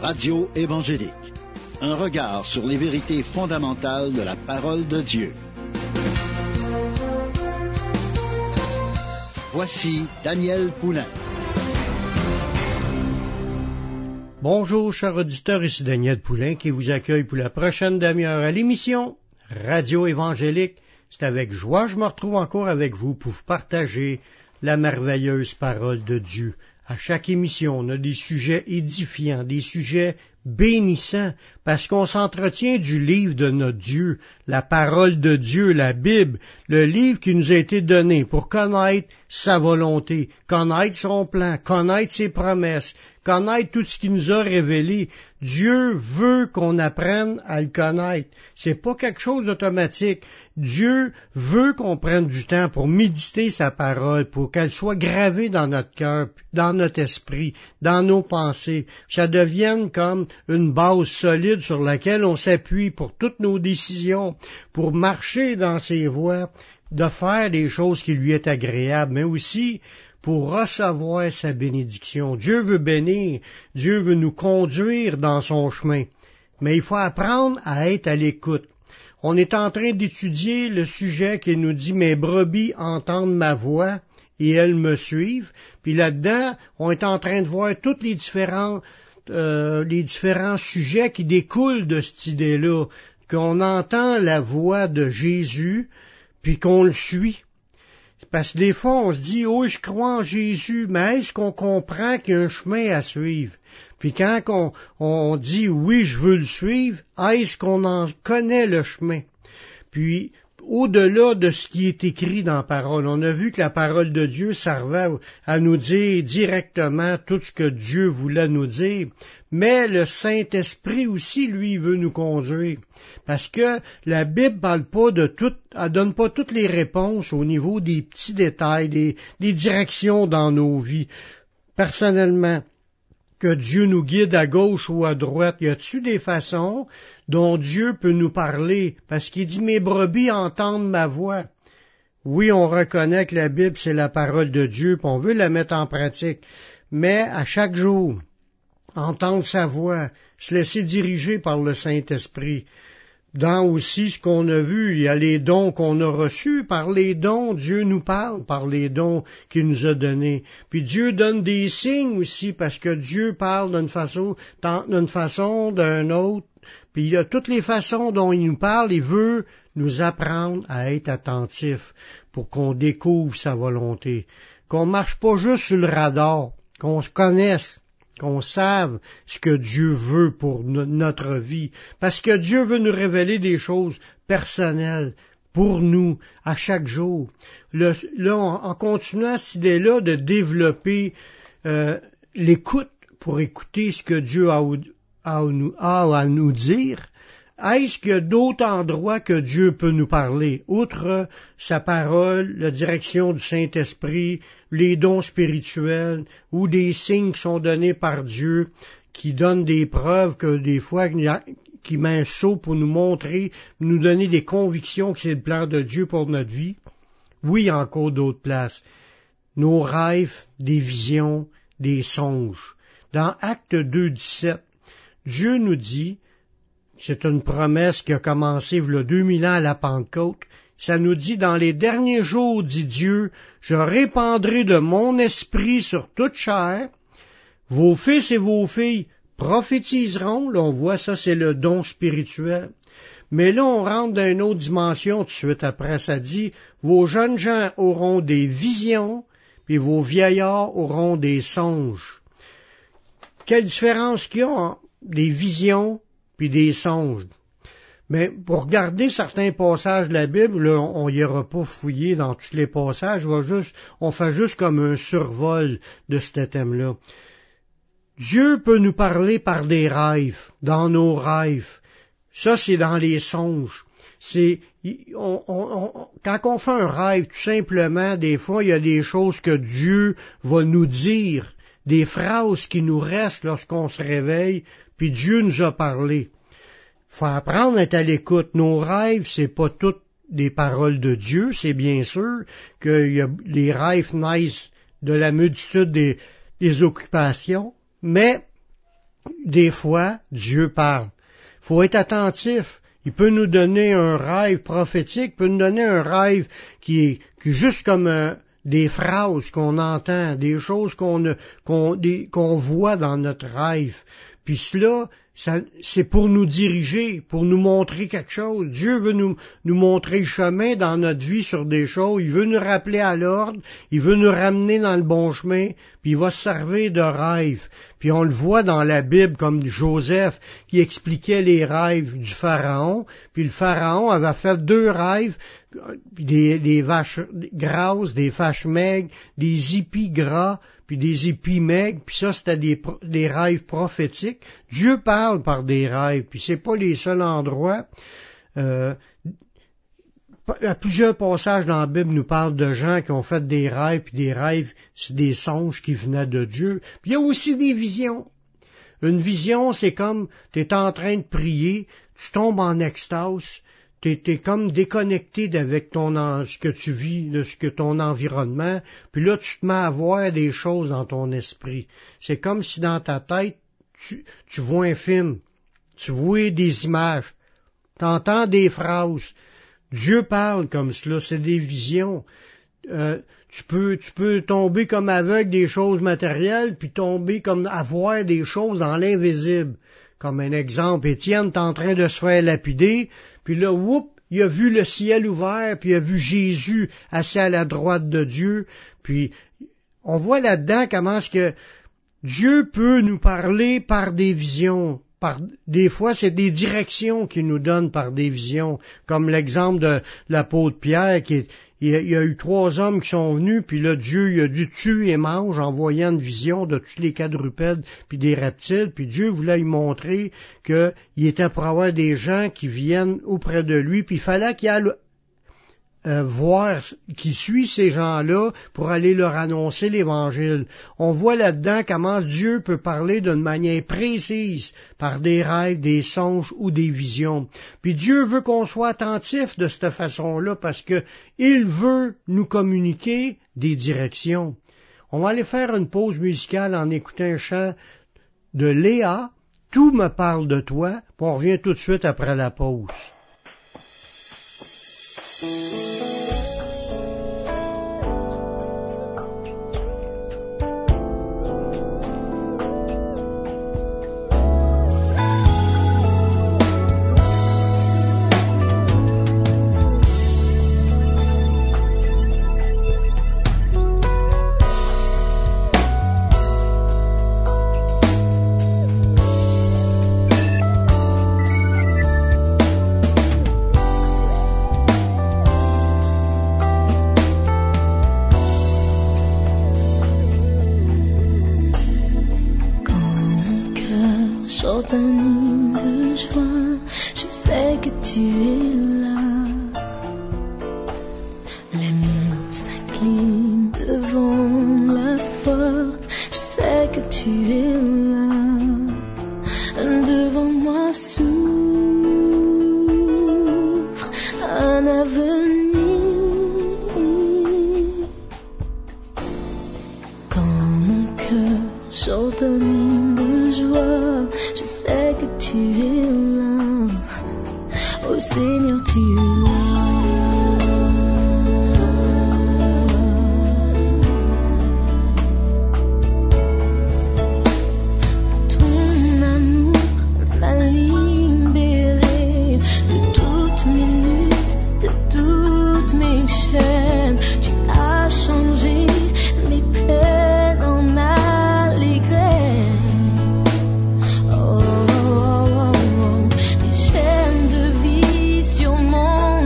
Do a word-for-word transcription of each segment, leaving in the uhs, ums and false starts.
Radio évangélique. Un regard sur les vérités fondamentales de la parole de Dieu. Voici Daniel Poulain. Bonjour, chers auditeurs, ici Daniel Poulain qui vous accueille pour la prochaine demi-heure à l'émission Radio évangélique. C'est avec joie que je me retrouve encore avec vous pour vous partager la merveilleuse parole de Dieu. À chaque émission, on a des sujets édifiants, des sujets bénissants, parce qu'on s'entretient du livre de notre Dieu, la parole de Dieu, la Bible, le livre qui nous a été donné pour connaître sa volonté, connaître son plan, connaître ses promesses, connaître tout ce qu'il nous a révélé. Dieu veut qu'on apprenne à le connaître. C'est pas quelque chose d'automatique. Dieu veut qu'on prenne du temps pour méditer sa parole, pour qu'elle soit gravée dans notre cœur, dans notre esprit, dans nos pensées. Ça devienne comme une base solide sur laquelle on s'appuie pour toutes nos décisions, pour marcher dans ses voies, de faire des choses qui lui est agréables, mais aussi pour recevoir sa bénédiction. Dieu veut bénir, Dieu veut nous conduire dans son chemin, mais il faut apprendre à être à l'écoute. On est en train d'étudier le sujet qui nous dit « Mes brebis entendent ma voix et elles me suivent », puis là-dedans, on est en train de voir tous les différents, euh, les différents sujets qui découlent de cette idée-là, qu'on entend la voix de Jésus, puis qu'on le suit. Parce que des fois, on se dit, oh, je crois en Jésus, mais est-ce qu'on comprend qu'il y a un chemin à suivre? Puis quand on, on dit, oui, je veux le suivre, est-ce qu'on en connaît le chemin? Puis, au-delà de ce qui est écrit dans la parole, on a vu que la parole de Dieu servait à nous dire directement tout ce que Dieu voulait nous dire, mais le Saint-Esprit aussi, lui, veut nous conduire. Parce que la Bible parle pas de tout, elle donne pas toutes les réponses au niveau des petits détails, des, des directions dans nos vies. Personnellement, que Dieu nous guide à gauche ou à droite, y a-t-il des façons dont Dieu peut nous parler? Parce qu'il dit, mes brebis entendent ma voix. Oui, on reconnaît que la Bible, c'est la parole de Dieu, puis on veut la mettre en pratique. Mais à chaque jour, entendre sa voix, se laisser diriger par le Saint-Esprit. Dans aussi ce qu'on a vu, il y a les dons qu'on a reçus. Par les dons, Dieu nous parle, par les dons qu'il nous a donnés. Puis Dieu donne des signes aussi, parce que Dieu parle d'une façon, d'une façon, d'une autre. Puis il y a toutes les façons dont il nous parle, il veut nous apprendre à être attentifs pour qu'on découvre sa volonté. Qu'on marche pas juste sur le radar, qu'on se connaisse, qu'on sache ce que Dieu veut pour no- notre vie, parce que Dieu veut nous révéler des choses personnelles pour nous à chaque jour. Le, là, en, en continuant cette idée-là de développer euh, l'écoute pour écouter ce que Dieu a, a, a à nous dire, est-ce qu'il y a d'autres endroits que Dieu peut nous parler, outre sa parole, la direction du Saint-Esprit, les dons spirituels, ou des signes qui sont donnés par Dieu, qui donnent des preuves que des fois, qui met un saut pour nous montrer, nous donner des convictions que c'est le plan de Dieu pour notre vie? Oui, il y a encore d'autres places. Nos rêves, des visions, des songes. Dans Actes deux, dix-sept, Dieu nous dit, c'est une promesse qui a commencé il y a deux mille ans à la Pentecôte. Ça nous dit, dans les derniers jours, dit Dieu, je répandrai de mon esprit sur toute chair. Vos fils et vos filles prophétiseront. Là, on voit ça, c'est le don spirituel. Mais là, on rentre dans une autre dimension tout de suite après. Ça dit, vos jeunes gens auront des visions, puis vos vieillards auront des songes. Quelle différence qu'il y a entre des visions puis des songes? Mais pour regarder certains passages de la Bible, là, on n'ira pas fouiller dans tous les passages, on, va juste, on fait juste comme un survol de ce thème-là. Dieu peut nous parler par des rêves, dans nos rêves. Ça, c'est dans les songes. C'est, on, on, on, quand on fait un rêve, tout simplement, des fois, il y a des choses que Dieu va nous dire, des phrases qui nous restent lorsqu'on se réveille, puis Dieu nous a parlé. Faut apprendre à être à l'écoute. Nos rêves, c'est pas toutes des paroles de Dieu, c'est bien sûr que y a, les rêves naissent de la multitude des, des occupations, mais des fois, Dieu parle. Il faut être attentif. Il peut nous donner un rêve prophétique, il peut nous donner un rêve qui est, qui est juste comme un, des phrases qu'on entend, des choses qu'on, qu'on, des, qu'on voit dans notre rêve. Puis cela, ça, c'est pour nous diriger, pour nous montrer quelque chose. Dieu veut nous, nous montrer le chemin dans notre vie sur des choses. Il veut nous rappeler à l'ordre. Il veut nous ramener dans le bon chemin. Puis il va se servir de rêves. Puis on le voit dans la Bible comme Joseph qui expliquait les rêves du Pharaon. Puis le Pharaon avait fait deux rêves, des, des vaches grasses, des vaches maigres, des épis gras, puis des épis maigres, puis ça, c'était des, des rêves prophétiques. Dieu parle par des rêves, puis c'est pas les seuls endroits. Euh, à plusieurs passages dans la Bible nous parlent de gens qui ont fait des rêves, puis des rêves, c'est des songes qui venaient de Dieu. Puis il y a aussi des visions. Une vision, c'est comme, tu es en train de prier, tu tombes en extase, tu es comme déconnecté d'avec ton ce que tu vis, de ce que ton environnement, puis là tu te mets à voir des choses dans ton esprit. C'est comme si dans ta tête, tu, tu vois un film, tu vois des images, tu entends des phrases. Dieu parle comme cela, c'est des visions. Euh, tu peux tu peux tomber comme aveugle des choses matérielles, puis tomber comme à voir des choses dans l'invisible. Comme un exemple, Étienne est en train de se faire lapider, puis là, whoop, il a vu le ciel ouvert, puis il a vu Jésus assis à la droite de Dieu, puis on voit là-dedans comment est-ce que Dieu peut nous parler par des visions. Par, des fois, c'est des directions qu'il nous donne par des visions, comme l'exemple de l'apôtre Pierre, qui est, il, y a, il y a eu trois hommes qui sont venus, puis là, Dieu il a dû tuer et mange en voyant une vision de tous les quadrupèdes puis des reptiles, puis Dieu voulait lui montrer qu'il était pour avoir des gens qui viennent auprès de lui, puis il fallait qu'il aille Euh, voir qui suit ces gens-là pour aller leur annoncer l'Évangile. On voit là-dedans comment Dieu peut parler d'une manière précise par des rêves, des songes ou des visions. Puis Dieu veut qu'on soit attentif de cette façon-là parce que il veut nous communiquer des directions. On va aller faire une pause musicale en écoutant un chant de Léa, « Tout me parle de toi », puis on revient tout de suite après la pause. Oh, oh, oh, oh. J'ai une devise sur mon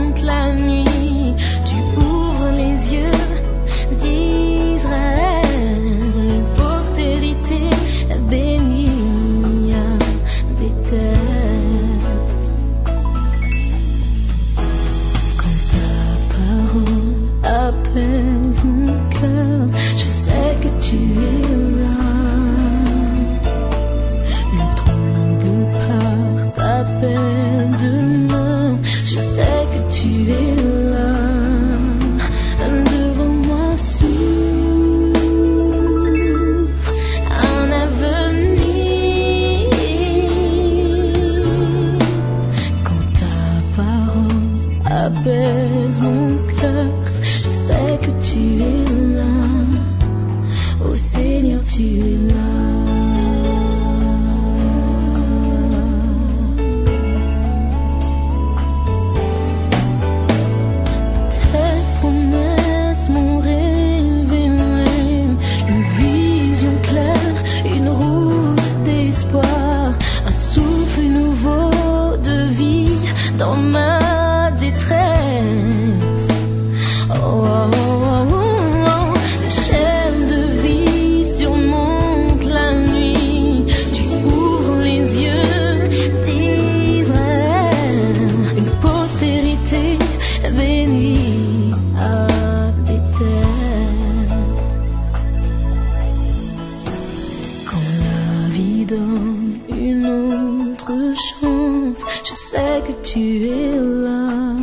je sais que tu es là.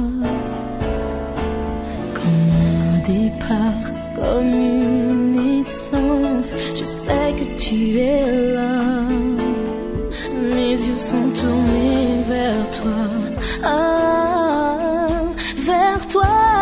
Comme un départ, comme une naissance, je sais que tu es là. Mes yeux sont tournés vers toi, ah, vers toi.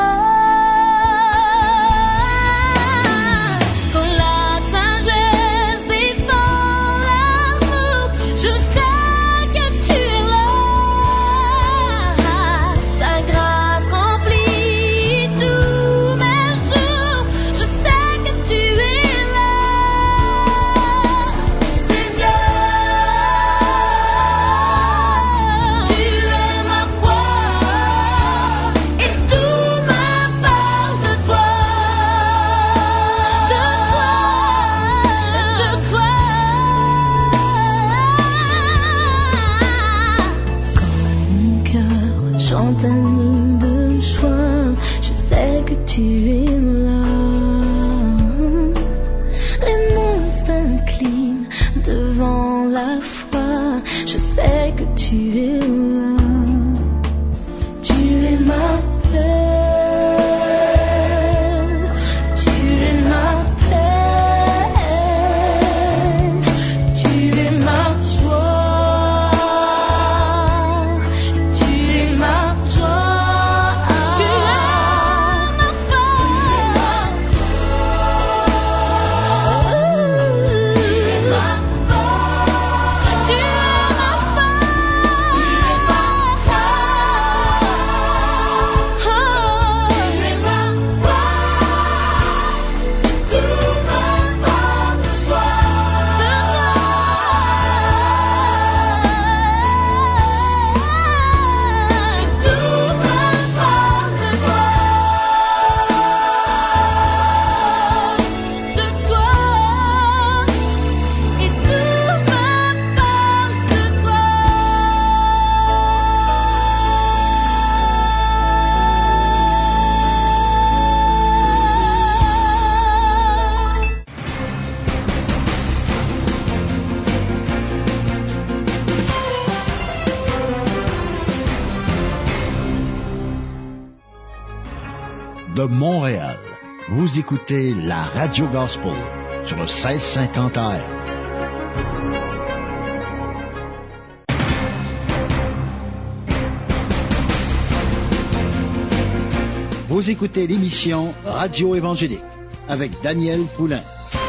De Montréal, vous écoutez la Radio Gospel sur le seize cinquante A M. Vous écoutez l'émission Radio Évangélique avec Daniel Poulain.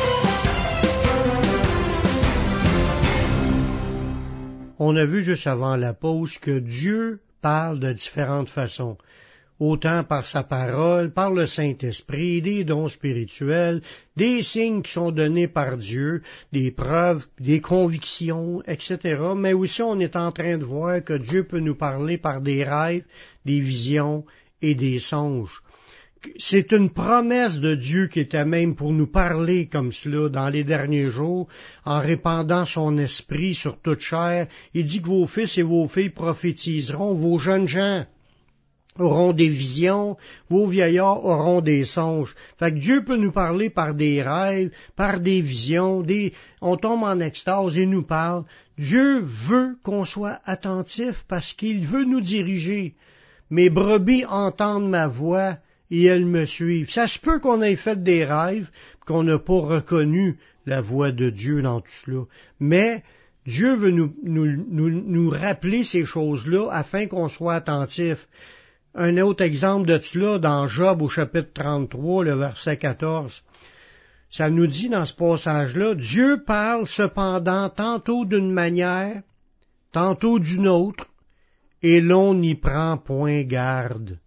On a vu juste avant la pause que Dieu parle de différentes façons. Autant par sa parole, par le Saint-Esprit, des dons spirituels, des signes qui sont donnés par Dieu, des preuves, des convictions, et cetera. Mais aussi on est en train de voir que Dieu peut nous parler par des rêves, des visions et des songes. C'est une promesse de Dieu qui était même pour nous parler comme cela dans les derniers jours, en répandant son esprit sur toute chair. Il dit que vos fils et vos filles prophétiseront, vos jeunes gens auront des visions, vos vieillards auront des songes. Fait que Dieu peut nous parler par des rêves, par des visions, des... on tombe en extase et nous parle. Dieu veut qu'on soit attentif parce qu'il veut nous diriger. Mes brebis entendent ma voix et elles me suivent. Ça se peut qu'on ait fait des rêves, qu'on n'a pas reconnu la voix de Dieu dans tout cela. Mais Dieu veut nous, nous, nous, nous rappeler ces choses-là afin qu'on soit attentif. Un autre exemple de cela dans Job au chapitre trente-trois, le verset quatorze. Ça nous dit dans ce passage-là, Dieu parle cependant tantôt d'une manière, tantôt d'une autre, et l'on n'y prend point garde.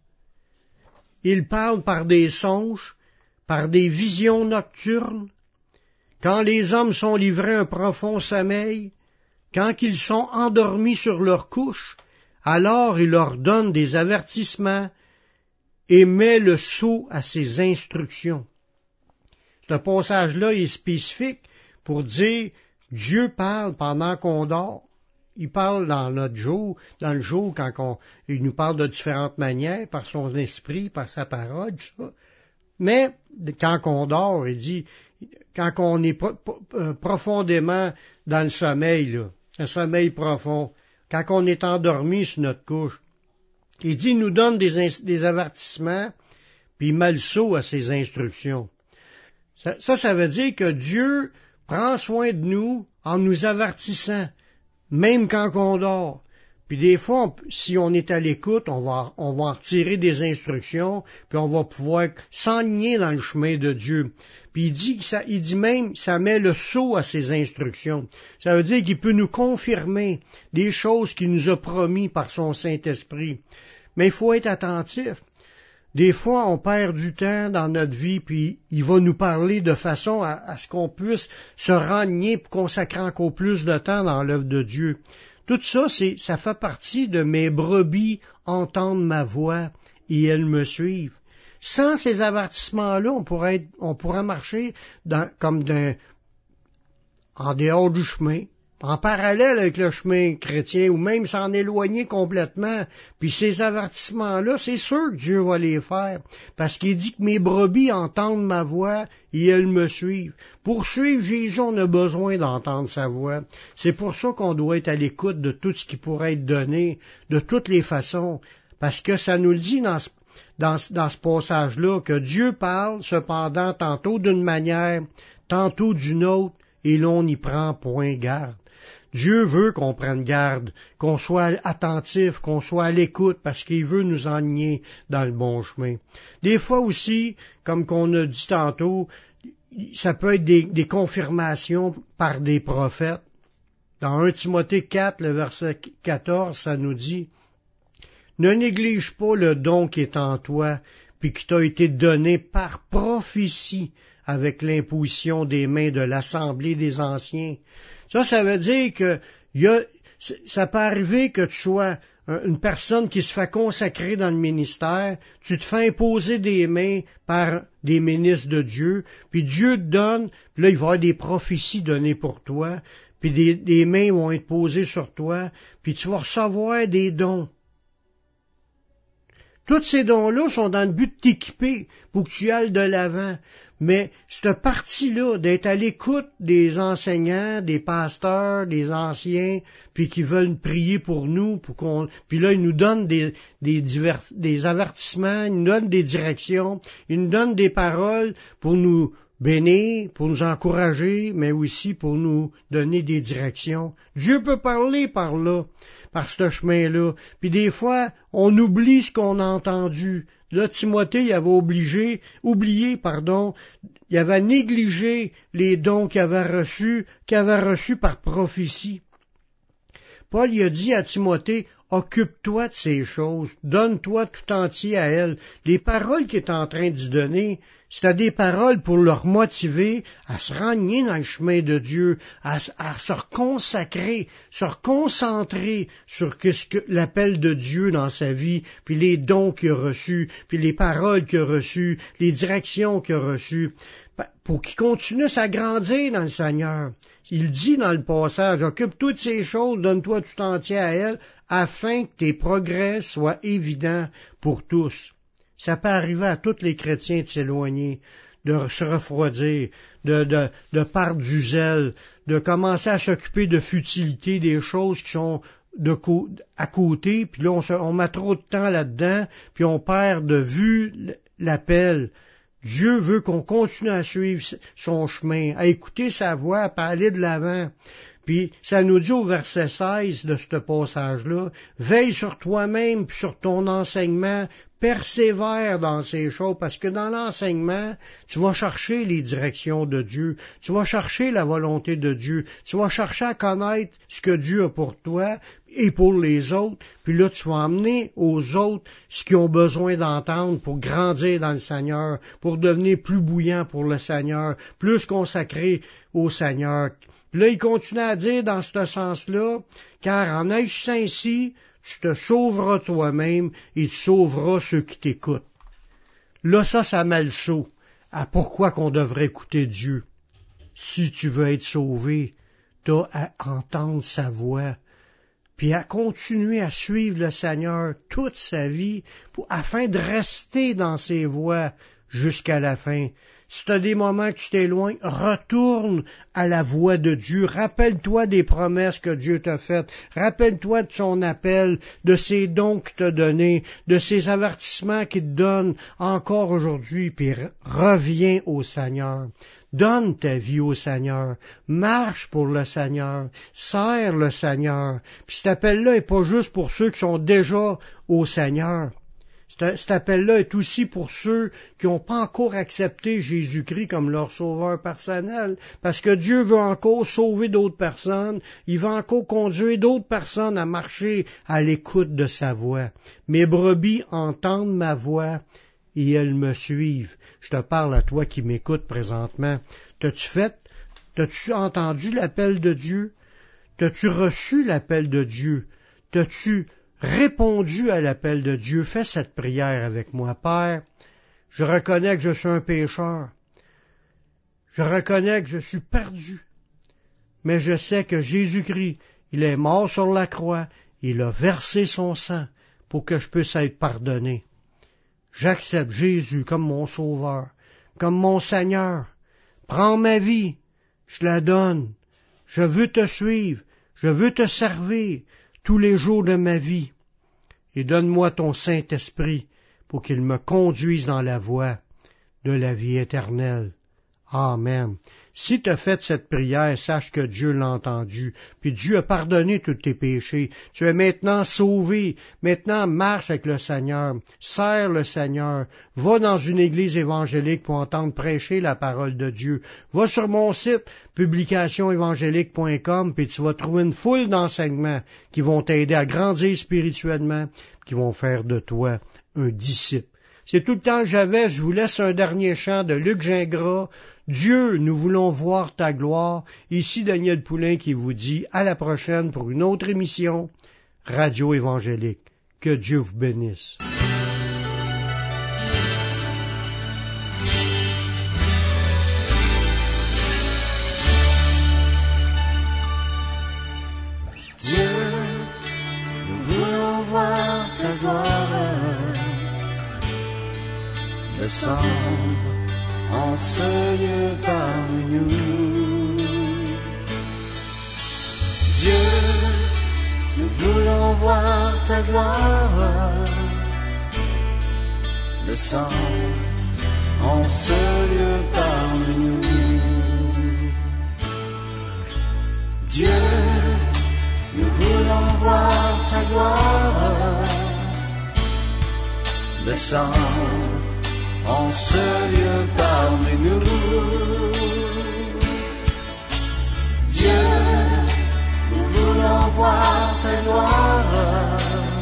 Il parle par des songes, par des visions nocturnes, quand les hommes sont livrés à un profond sommeil, quand ils sont endormis sur leur couche, alors il leur donne des avertissements et met le sceau à ses instructions. Ce passage-là est spécifique pour dire Dieu parle pendant qu'on dort. Il parle dans notre jour, dans le jour, quand on, il nous parle de différentes manières, par son esprit, par sa parole, tout ça. Mais quand on dort, il dit, quand on est pro- pro- profondément dans le sommeil, là, un sommeil profond, quand on est endormi sur notre couche. Il dit, il nous donne des, des avertissements, puis il met le sceau à ses instructions. Ça, ça, ça veut dire que Dieu prend soin de nous en nous avertissant, même quand on dort. Puis des fois, on, si on est à l'écoute, on va, on va en retirer des instructions, puis on va pouvoir s'enligner dans le chemin de Dieu. Puis il dit, que ça, il dit même, ça met le sceau à ses instructions. Ça veut dire qu'il peut nous confirmer des choses qu'il nous a promis par son Saint-Esprit. Mais il faut être attentif. Des fois, on perd du temps dans notre vie, puis il va nous parler de façon à, à ce qu'on puisse se renier pour consacrer encore plus de temps dans l'œuvre de Dieu. Tout ça, c'est, ça fait partie de mes brebis entendent ma voix et elles me suivent. Sans ces avertissements-là, on pourrait être, on pourrait marcher dans, comme d'un, en dehors du chemin, en parallèle avec le chemin chrétien, ou même s'en éloigner complètement. Puis ces avertissements-là, c'est sûr que Dieu va les faire, parce qu'il dit que mes brebis entendent ma voix et elles me suivent. Pour suivre Jésus, on a besoin d'entendre sa voix. C'est pour ça qu'on doit être à l'écoute de tout ce qui pourrait être donné, de toutes les façons, parce que ça nous le dit dans ce, dans, dans ce passage-là, que Dieu parle, cependant, tantôt d'une manière, tantôt d'une autre, et l'on n'y prend point garde. Dieu veut qu'on prenne garde, qu'on soit attentif, qu'on soit à l'écoute, parce qu'il veut nous enligner dans le bon chemin. Des fois aussi, comme qu'on a dit tantôt, ça peut être des, des confirmations par des prophètes. Dans Premier Timothée quatre, le verset quatorze, ça nous dit « Ne néglige pas le don qui est en toi, puis qui t'a été donné par prophétie avec l'imposition des mains de l'Assemblée des Anciens. » Ça, ça veut dire que y a, ça peut arriver que tu sois une personne qui se fait consacrer dans le ministère, tu te fais imposer des mains par des ministres de Dieu, puis Dieu te donne, puis là, il va y avoir des prophéties données pour toi, puis des, des mains vont être posées sur toi, puis tu vas recevoir des dons. Tous ces dons-là sont dans le but de t'équiper pour que tu ailles de l'avant. Mais cette partie-là, d'être à l'écoute des enseignants, des pasteurs, des anciens, puis qui veulent prier pour nous, pour qu'on, puis là, ils nous donnent des, des, divers, des avertissements, ils nous donnent des directions, ils nous donnent des paroles pour nous bénir, pour nous encourager, mais aussi pour nous donner des directions. Dieu peut parler par là, par ce chemin-là. Puis des fois, on oublie ce qu'on a entendu. Là, Timothée, il avait obligé, oublié, pardon, il avait négligé les dons qu'il avait reçus, qu'il avait reçus par prophétie. Paul il a dit à Timothée, occupe-toi de ces choses, donne-toi tout entier à elles. Les paroles qu'il est en train d'y donner, c'était des paroles pour leur motiver à se renier dans le chemin de Dieu, à, à se reconsacrer, se reconcentrer sur ce que l'appel de Dieu dans sa vie, puis les dons qu'il a reçus, puis les paroles qu'il a reçues, les directions qu'il a reçues, pour qu'il continue à grandir dans le Seigneur. Il dit dans le passage, occupe-toi de ces choses, donne-toi tout entier à elles, afin que tes progrès soient évidents pour tous. Ça peut arriver à tous les chrétiens de s'éloigner, de se refroidir, de, de, de perdre du zèle, de commencer à s'occuper de futilité, des choses qui sont de co- à côté, puis là on, se, on met trop de temps là-dedans, puis on perd de vue l'appel. Dieu veut qu'on continue à suivre son chemin, à écouter sa voix, à aller de l'avant. Puis ça nous dit au verset seize de ce passage-là, « Veille sur toi-même puis sur ton enseignement, persévère dans ces choses, parce que dans l'enseignement, tu vas chercher les directions de Dieu, tu vas chercher la volonté de Dieu, tu vas chercher à connaître ce que Dieu a pour toi et pour les autres, puis là tu vas emmener aux autres ce qu'ils ont besoin d'entendre pour grandir dans le Seigneur, pour devenir plus bouillant pour le Seigneur, plus consacré au Seigneur. » Puis là, il continue à dire dans ce sens-là, « Car en agissant ainsi, tu te sauveras toi-même et tu sauveras ceux qui t'écoutent. » Là, ça, ça met le saut à pourquoi qu'on devrait écouter Dieu. Si tu veux être sauvé, t'as à entendre sa voix, puis à continuer à suivre le Seigneur toute sa vie, pour, afin de rester dans ses voies jusqu'à la fin. Si tu as des moments que tu t'éloignes, retourne à la voix de Dieu. Rappelle-toi des promesses que Dieu t'a faites. Rappelle-toi de son appel, de ses dons qu'il t'a donnés, de ses avertissements qu'il te donne encore aujourd'hui, puis reviens au Seigneur. Donne ta vie au Seigneur, marche pour le Seigneur, sers le Seigneur. Puis cet appel-là n'est pas juste pour ceux qui sont déjà au Seigneur. Cet appel-là est aussi pour ceux qui n'ont pas encore accepté Jésus-Christ comme leur sauveur personnel, parce que Dieu veut encore sauver d'autres personnes, il veut encore conduire d'autres personnes à marcher à l'écoute de sa voix. Mes brebis entendent ma voix et elles me suivent. Je te parle à toi qui m'écoutes présentement. T'as-tu fait, t'as-tu entendu l'appel de Dieu? T'as-tu reçu l'appel de Dieu? T'as-tu répondu à l'appel de Dieu? Fais cette prière avec moi. Père, je reconnais que je suis un pécheur. Je reconnais que je suis perdu. Mais je sais que Jésus-Christ, il est mort sur la croix, il a versé son sang pour que je puisse être pardonné. J'accepte Jésus comme mon sauveur, comme mon Seigneur. Prends ma vie, je la donne. Je veux te suivre, je veux te servir tous les jours de ma vie. Et donne-moi ton Saint-Esprit pour qu'il me conduise dans la voie de la vie éternelle. Amen. Si tu as fait cette prière, sache que Dieu l'a entendu, puis Dieu a pardonné tous tes péchés. Tu es maintenant sauvé. Maintenant, marche avec le Seigneur. Sers le Seigneur. Va dans une église évangélique pour entendre prêcher la parole de Dieu. Va sur mon site, publication évangélique point com, puis tu vas trouver une foule d'enseignements qui vont t'aider à grandir spirituellement, qui vont faire de toi un disciple. C'est tout le temps que j'avais. Je vous laisse un dernier chant de Luc Gingras. Dieu, nous voulons voir ta gloire. Ici Daniel Poulain qui vous dit à la prochaine pour une autre émission Radio Évangélique. Que Dieu vous bénisse. Dieu, nous voulons voir ta gloire descendre en ce lieu parmi nous. Dieu, nous voulons voir ta gloire descendre en ce lieu parmi nous. Dieu, nous voulons voir ta gloire descendre en ce lieu parmi nous. Dieu, nous voulons voir ta gloire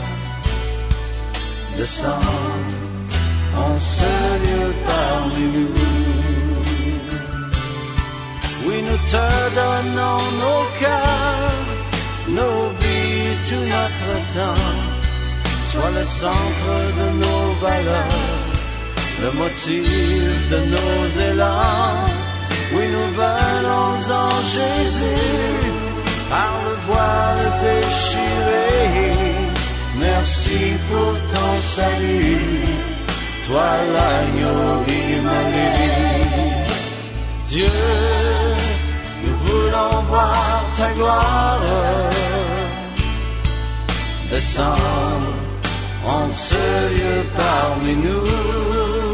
descendre en ce lieu parmi nous. Oui, nous te donnons nos cœurs, nos vies, tout notre temps. Sois le centre de nos valeurs, le motif de nos élans. Oui, nous venons en Jésus, par le voile déchiré. Merci pour ton salut, toi l'agneau immolé. Dieu, nous voulons voir ta gloire descendre en ce lieu parmi nous.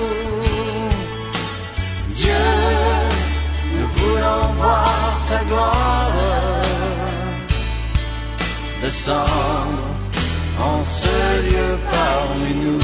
Dieu, nous voulons voir ta gloire descendre en ce lieu parmi nous.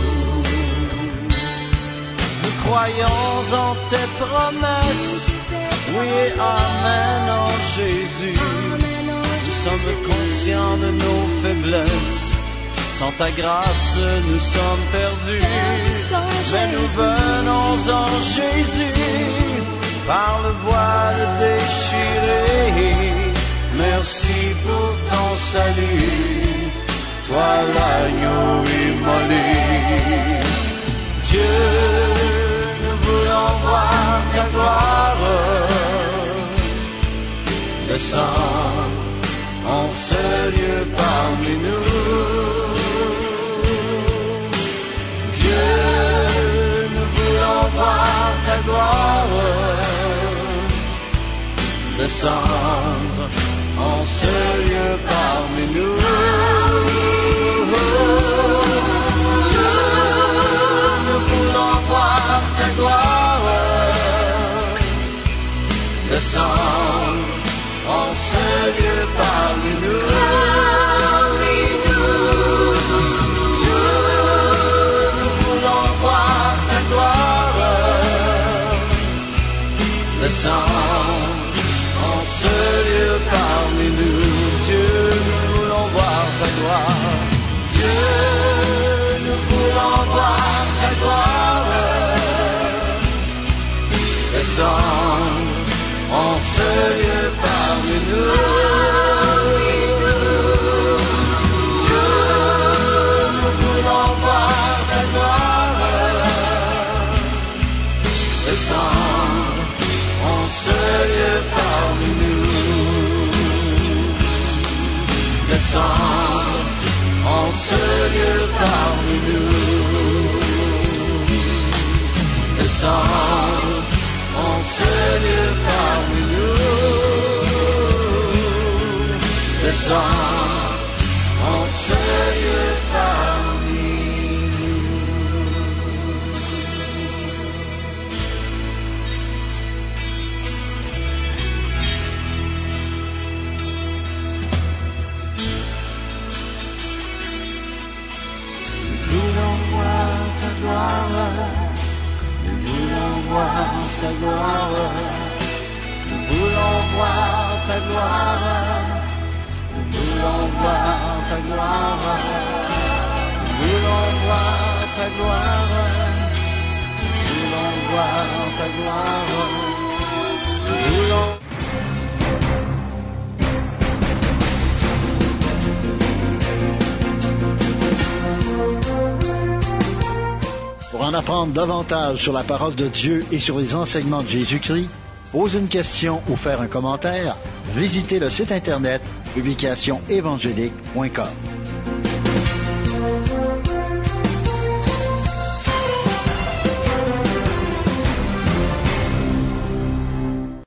Nous croyons en tes promesses, oui et amen en Jésus. Nous sommes conscients de nos faiblesses, sans ta grâce nous sommes perdus. Mais nous venons en Jésus, par le voile déchiré. Merci pour ton salut, toi l'agneau immolé. Dieu, nous voulons voir ta gloire descendre en ce lieu parmi nous. Dieu, nous voulons voir ta descendre en ce lieu parmi nous. Dieu, nous voulons voir ta gloire descendre en ce lieu parmi nous. Dieu, nous voulons voir ta gloire descendre en ce lieu parmi nous. Dieu, nous voulons voir ta gloire. Dieu, nous voulons voir ta gloire descendre en ce lieu parmi nous. Dieu, nous voulons voir ta gloire descendre en ce lieu parmi nous. Descendre en ce lieu parmi nous. Descendre en ce lieu parmi nous. Descendre en ce lieu parmi nous. Nous voulons voir ta gloire. Nous voulons voir ta gloire. Nous voulons voir ta gloire. Nous voulons voir ta gloire. Nous voulons voir ta gloire. Nous voulons voir ta gloire. Nous voulons Pour en apprendre davantage sur la parole de Dieu et sur les enseignements de Jésus-Christ, poser une question ou faire un commentaire, visitez le site internet publication évangélique point com.